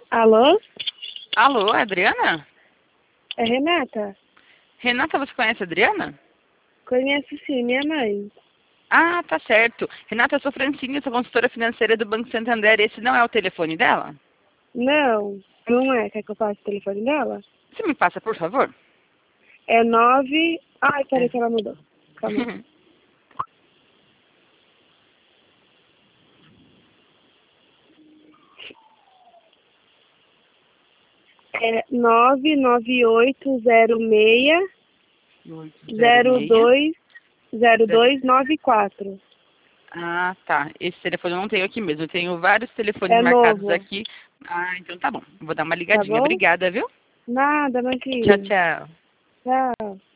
Alô? Alô, é Adriana? É Renata? Renata, você conhece a Adriana? Conheço sim, minha mãe. Ah, tá certo. Renata, eu sou Francinha, sou consultora financeira do Banco Santander. Esse não é o telefone dela? Não, não é. Quer que eu passe o telefone dela? Você me passa, por favor? É 9. Ai, É. peraí que ela mudou. Calma aí. É 99806 806. 0294. Ah, tá. Esse telefone eu não tenho aqui mesmo. Eu tenho vários telefones É marcados novo, aqui. Ah, então tá bom. Vou dar uma tá ligadinha. bom? Obrigada, viu? Nada, Tchau, Marquinhos. tchau. Tchau.